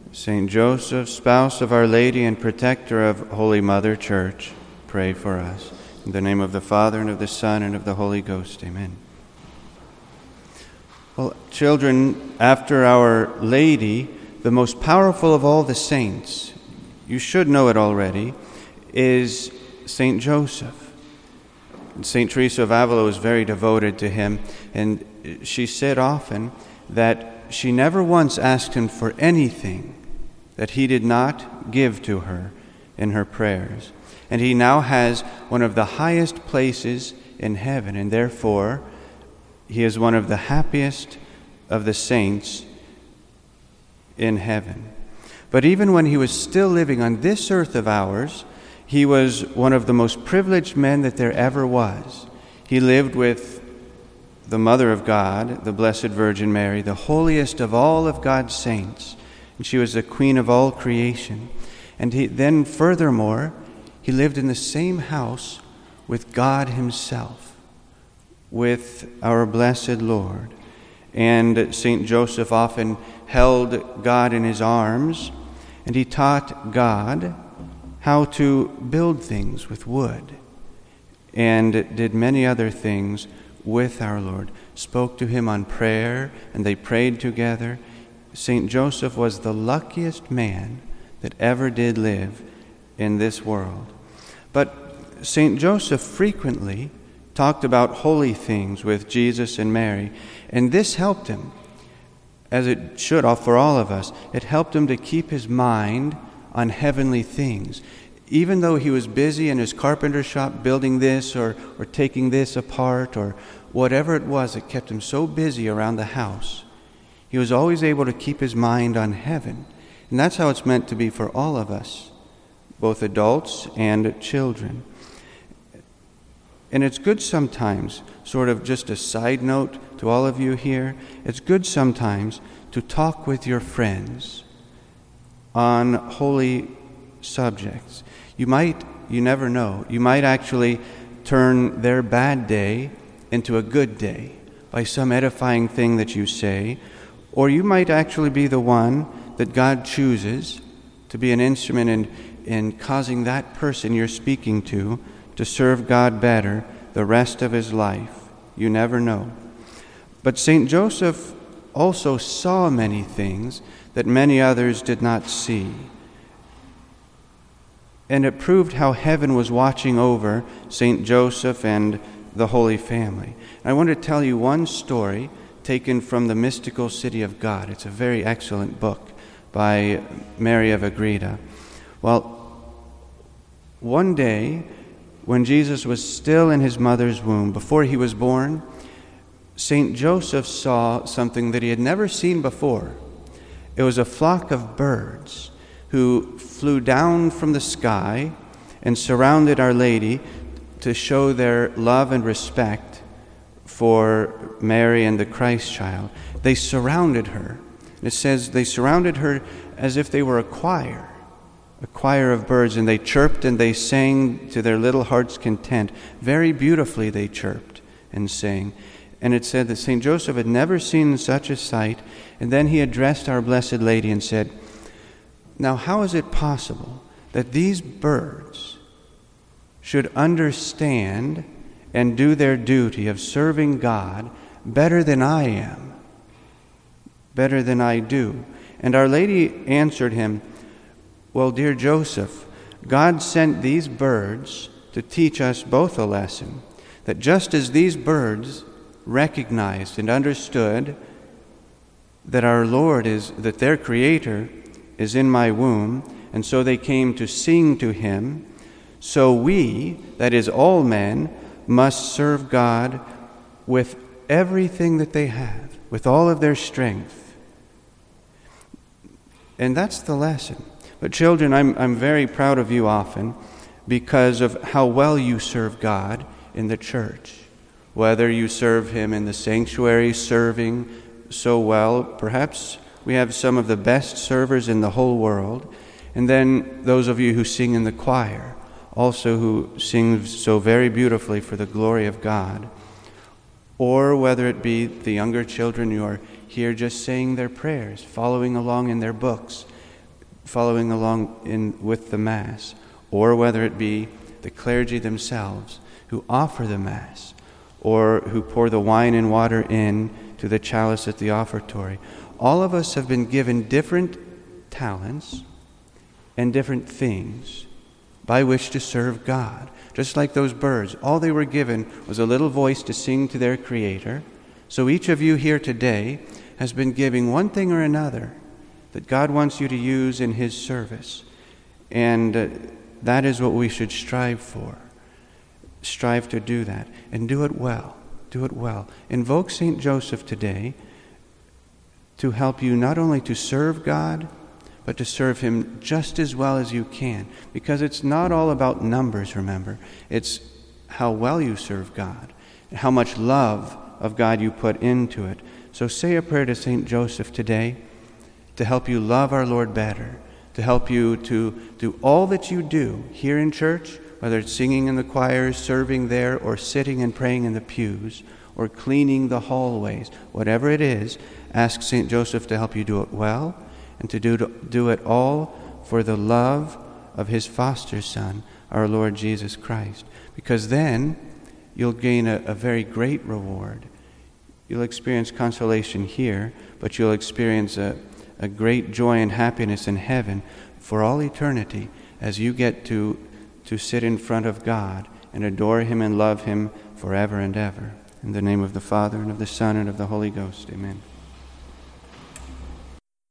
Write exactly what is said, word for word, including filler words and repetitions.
Saint Joseph, spouse of Our Lady and protector of Holy Mother Church, pray for us. In the name of the Father, and of the Son, and of the Holy Ghost. Amen. Well, children, after Our Lady, the most powerful of all the saints, you should know it already, is Saint Joseph. Saint Teresa of Avila was very devoted to him, and she said often that she never once asked him for anything that he did not give to her in her prayers. And he now has one of the highest places in heaven, and therefore he is one of the happiest of the saints in heaven. But even when he was still living on this earth of ours, he was one of the most privileged men that there ever was. He lived with the Mother of God, the Blessed Virgin Mary, the holiest of all of God's saints, and she was the queen of all creation. And he, then furthermore, he lived in the same house with God himself, with our blessed Lord. And Saint Joseph often held God in his arms, and he taught God how to build things with wood, and did many other things with our Lord, spoke to him on prayer, and they prayed together. Saint Joseph was the luckiest man that ever did live in this world. But Saint Joseph frequently talked about holy things with Jesus and Mary, and this helped him, as it should for all of us. It helped him to keep his mind on heavenly things. Even though he was busy in his carpenter shop building this or, or taking this apart or whatever it was that kept him so busy around the house, he was always able to keep his mind on heaven. And that's how it's meant to be for all of us, both adults and children. And it's good sometimes, sort of just a side note to all of you here, it's good sometimes to talk with your friends on holy subjects. You might, you never know, you might actually turn their bad day into a good day by some edifying thing that you say, or you might actually be the one that God chooses to be an instrument in, in causing that person you're speaking to to serve God better the rest of his life. You never know. But Saint Joseph also saw many things that many others did not see. And it proved how heaven was watching over Saint Joseph and the Holy Family. I want to tell you one story taken from The Mystical City of God. It's a very excellent book by Mary of Agreda. Well, one day, when Jesus was still in his mother's womb, before he was born, Saint Joseph saw something that he had never seen before. It was a flock of birds who flew down from the sky and surrounded Our Lady to show their love and respect for Mary and the Christ child. They surrounded her. It says they surrounded her as if they were a choir, a choir of birds, and they chirped and they sang to their little heart's content. Very beautifully they chirped and sang. And it said that Saint Joseph had never seen such a sight, and then he addressed Our Blessed Lady and said, "Now how is it possible that these birds should understand and do their duty of serving God better than I am, better than I do?" And Our Lady answered him, "Well, dear Joseph, God sent these birds to teach us both a lesson, that just as these birds recognized and understood that our Lord is, that their Creator is in my womb, and so they came to sing to him, so we, that is all men, must serve God with everything that they have, with all of their strength." And that's the lesson. But children, I'm, I'm very proud of you often because of how well you serve God in the church. Whether you serve him in the sanctuary, serving so well, perhaps we have some of the best servers in the whole world. And then those of you who sing in the choir, also who sing so very beautifully for the glory of God. Or whether it be the younger children who are here just saying their prayers, following along in their books, following along in with the Mass, or whether it be the clergy themselves who offer the Mass, or who pour the wine and water in to the chalice at the offertory. All of us have been given different talents and different things by which to serve God. Just like those birds, all they were given was a little voice to sing to their Creator. So each of you here today has been giving one thing or another that God wants you to use in His service. And uh, that is what we should strive for. Strive to do that, and do it well. Do it well. Invoke Saint Joseph today to help you not only to serve God, but to serve Him just as well as you can. Because it's not all about numbers, remember. It's how well you serve God, and how much love of God you put into it. So say a prayer to Saint Joseph today to help you love our Lord better, to help you to do all that you do here in church, whether it's singing in the choirs, serving there, or sitting and praying in the pews, or cleaning the hallways. Whatever it is, ask Saint Joseph to help you do it well, and to do, to do it all for the love of His foster Son, our Lord Jesus Christ. Because then you'll gain a, a very great reward. You'll experience consolation here, but you'll experience a, a great joy and happiness in heaven for all eternity as you get to, to sit in front of God and adore Him and love Him forever and ever. In the name of the Father, and of the Son, and of the Holy Ghost. Amen.